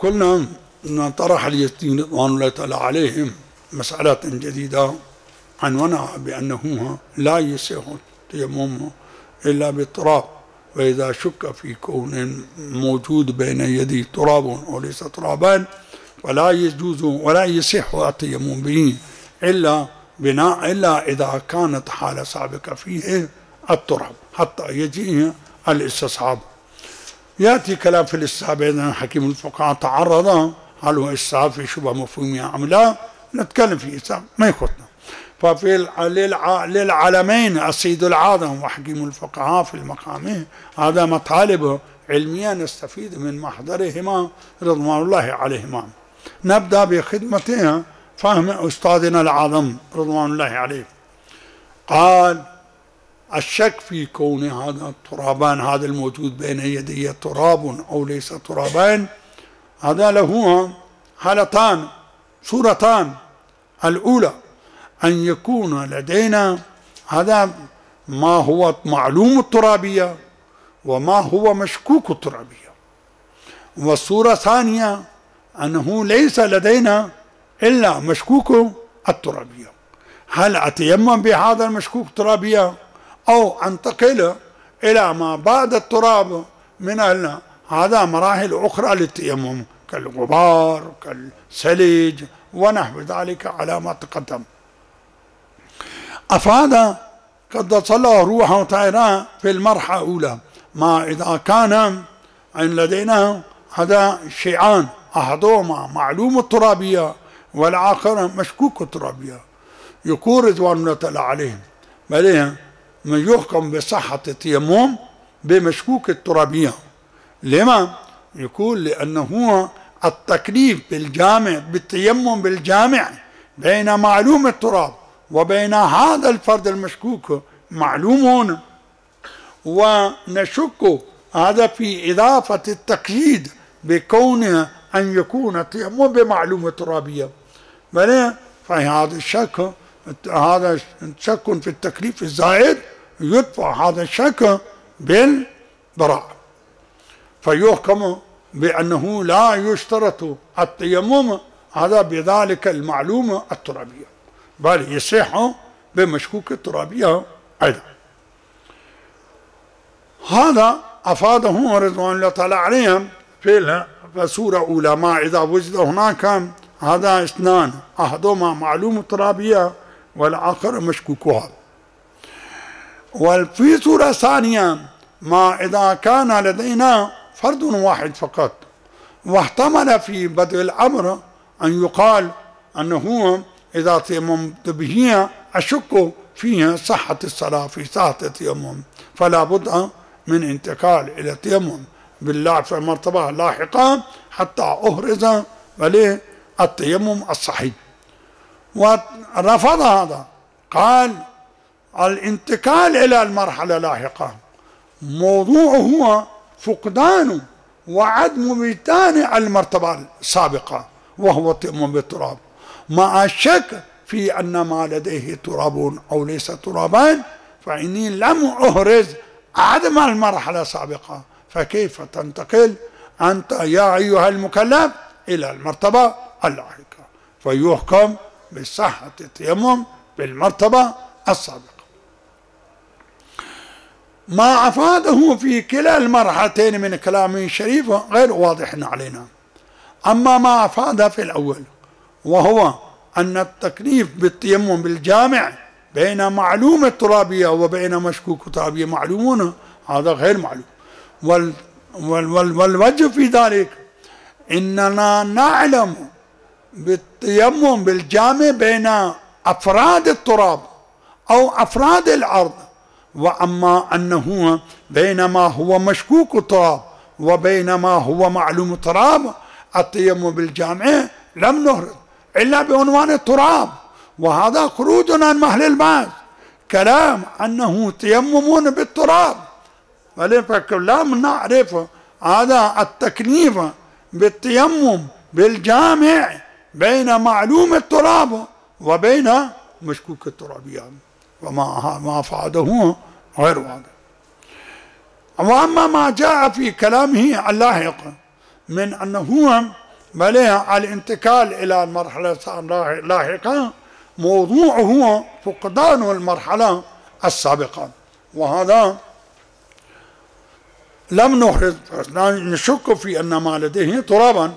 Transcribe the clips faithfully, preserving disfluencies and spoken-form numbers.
قلنا أن طرح اليزيدي رضوان الله تعالى عليهم مسألة جديدة عنونها بأنه لا يصح التيمم إلا بالتراب، وإذا شك في كون موجود بين يديه تراب أو ليس ترابان ولا يجوز ولا يصح التيمم به إلا بناء إلا إذا كانت حالة سابقة فيه التراب حتى يجيه الاستصحاب. يأتي كلام في الاستصحاب بين حكيم الفقهاء تعرض، هل هو استصحاب في شبه مفهومية أم لا؟ نتكلم في استصحاب ما يخطنا. ففي للعالمين السيد العاظم وحكيم الفقهاء في المقام هذا مطالب علمية نستفيد من محضرهما رضوان الله عليهما. نبدأ بخدمتها فهم أستاذنا العاظم رضوان الله عليه. قال الشك في كون هذا الترابان هذا الموجود بين يدي تراب أو ليس ترابان هذا له حالتان صورتان. الأولى أن يكون لدينا هذا ما هو معلوم الترابية وما هو مشكوك الترابية، والصورة الثانية أنه ليس لدينا إلا مشكوك الترابية. هل أتيمم بهذا المشكوك الترابية أو أنتقل إلى ما بعد التراب من هذا مراحل أخرى للتيمم كالغبار كالثلج ونحو ذلك على ما تقدم. أفاد قد صلى روحه تعالى في المرحلة الأولى ما إذا كان لدينا هذا شيئان أحدهما معلوم الترابية والآخر مشكوك الترابية، يقول رضوان الله تعالى عليهم بل من يحكم بصحة التيمم بمشكوك الترابية. لما؟ يقول لأنه التكليف بالجامع بالتيمم بالجامع بين معلوم التراب وبين هذا الفرد المشكوك معلوم، ونشك هذا في إضافة التقييد بكون أن يكون التيمم بمعلوم الترابية. بل فهذا الشك هذا شك في التكليف الزائد يدفع هذا الشك بالبراءة، فيحكم بأنه لا يشترط التيمم هذا بذلك المعلوم الترابية بل يصح بمشكوك الترابية أيضا. هذا أفاده رضوان الله تعالى عليهم في السورة الأولى ما إذا وجد هناك هذا اثنان أحدهما معلوم الترابية والآخر مشكوكها. وفي سورة ثانية ما إذا كان لدينا فرد واحد فقط واحتمل في بدء الأمر أن يقال أنه إذا تيممت به أشك فيها صحة الصلاة في صحة التيمم، فلا بد من انتقال إلى التيمم بالله في مرتبة لاحقة حتى أهرز وليه التيمم الصحيح. ورفض هذا، قال الانتقال إلى المرحلة اللاحقة موضوعه هو فقدان وعدم وجدان المرتبة السابقة وهو التيمم بالتراب، مع الشك في أن ما لديه تراب أو ليس ترابان فإني لم أهرز عدم المرحلة السابقة، فكيف تنتقل أنت يا أيها المكلف إلى المرتبة اللاحقة؟ فيحكم بصحة التيمم بالمرتبة السابقة. ما أفاده في كلا المرحلتين من كلامه الشريف غير واضح علينا. أما ما أفاده في الأول وهو أن التكليف بالتيمم بالجامع بين معلوم الترابية وبين مشكوك الترابية معلومون، هذا غير معلوم. وال وال وال والوجه في ذلك إننا نعلم بالتيمم بالجامع بين أفراد التراب أو أفراد الأرض، وأما أنه بين ما هو مشكوك التراب وبين ما هو معلوم التراب التيمم بالجامع لم نهرد إلا بعنوان التراب، وهذا خروج عن محل البحث. كلام أنه تيممون بالتراب ولم نعرف هذا التكليف بالتيمم بالجامع بين معلوم التراب وبين مشكوك الترابية، وما ما فعله غير واضح. وأما ما جاء في كلامه اللاحق من أنه بل الانتقال إلى المرحلة اللاحقة موضوعه فقدان المرحلة السابقة، وهذا لم نحرز نشك في أن ما لديه ترابا،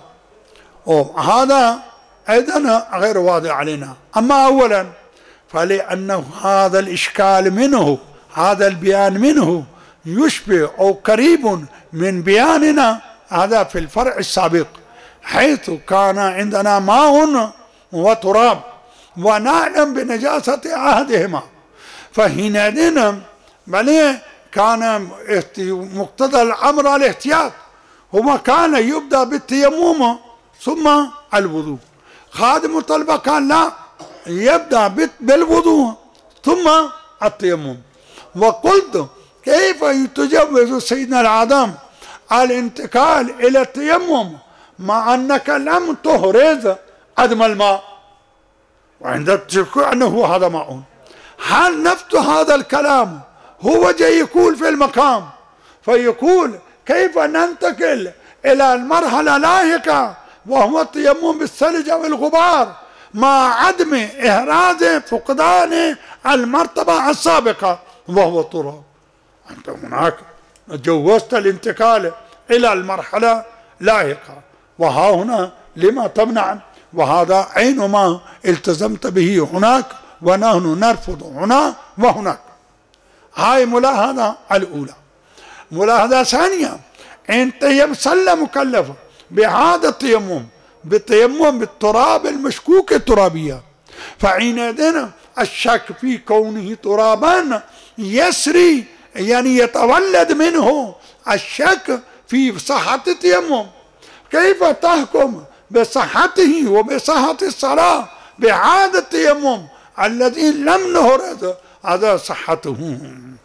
وهذا أيضا غير واضح علينا. أما أولا فلأنه هذا الإشكال منه، هذا البيان منه يشبه أو قريب من بياننا هذا في الفرع السابق، حيث كان عندنا ماء وتراب ونعلم بنجاسة أحدهما، فحينئذ بل كان مقتضى الأمر الاحتياط، هو كان يبدأ بالتيمم ثم الوضوء. خادم الطلبة قال لا، يبدأ بالوضوء ثم التيمم. وقلت كيف تجوز سيدنا العظام الانتقال إلى التيمم مع أنك لم تهرز عدم الماء وعندك تشك أنه هذا ماء؟ هل نفس هذا الكلام هو جاي يقول في المقام، فيقول كيف ننتقل إلى المرحلة اللاحقة وهو التيمم بالثلج أو الغبار مع عدم إحراز فقدان المرتبة السابقة وهو التراب؟ أنت هناك جوزت الانتقال إلى المرحلة اللاحقة، وها هنا لما تمنع؟ وهذا عين ما التزمت به هناك ونحن نرفض هنا وهناك. هاي ملاحظة الأولى. ملاحظة ثانية، أنت يمسل مكلف بهذا التيمم، بالتيمم بالتراب المشكوك الترابية، فحينئذ الشك في كونه ترابا يسري، يعني يتولد منه الشك في صحة التيمم. كيف تحكم بصحته وبصحة الصلاة بهذا التيمم الذي لم نهرز هذا صحته؟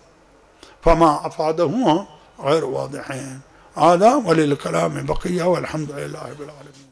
فما أفاده غير واضحين. هذا وللكلام بقية، والحمد لله رب العالمين.